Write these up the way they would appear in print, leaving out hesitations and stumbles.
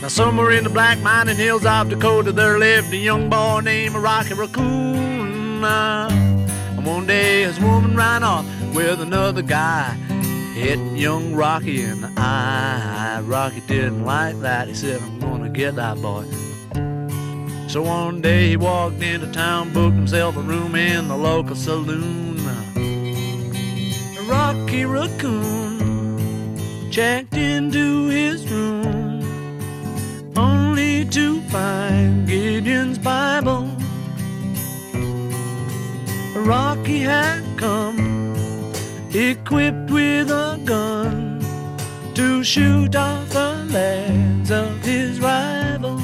Now somewhere in the black mining hills of Dakota there lived a young boy named Rocky Raccoon. And one day his woman ran off with another guy, hit young Rocky in the eye. Rocky didn't like that. He said, I'm gonna get that boy. So one day he walked into town, booked himself a room in the local saloon. Rocky Raccoon checked into his room, only to find Gideon's Bible. Rocky had come equipped with a gun to shoot off the legs of his rival.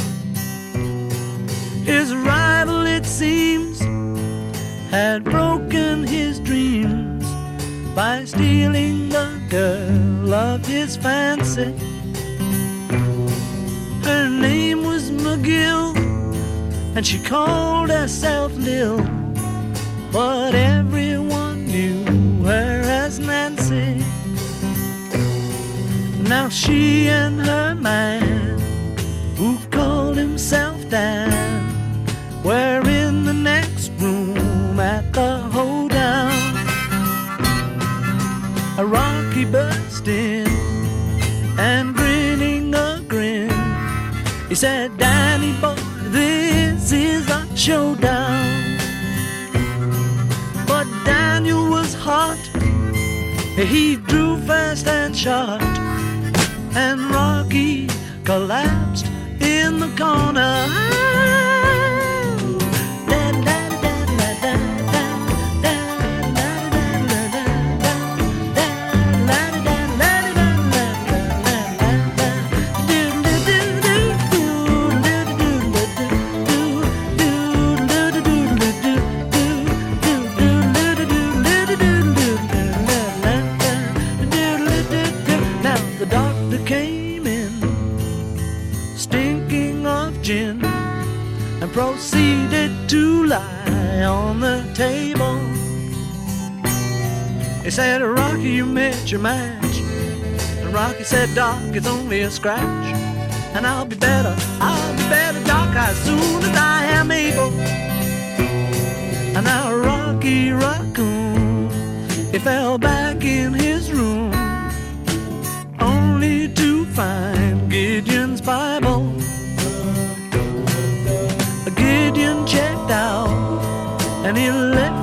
His rival, it seems, had broken his dreams by stealing the girl of his fancy. Her name was McGill, and she called herself Lil, but everyone knew her as Nancy. Now she and her man, who called himself Dan, were in the next room at the hoedown. A Rocky burst in and grinning a grin, he said, Danny boy, this is a showdown. But Daniel was hot, he drew fast and shot, and Rocky collapsed in the corner. Proceeded to lie on the table. He said, Rocky, you met your match. And Rocky said, Doc, it's only a scratch. And I'll be better, Doc, as soon as I am able. And now Rocky Raccoon, he fell back in his room, only to find Gideon's Bible. Gideon checked out, and he left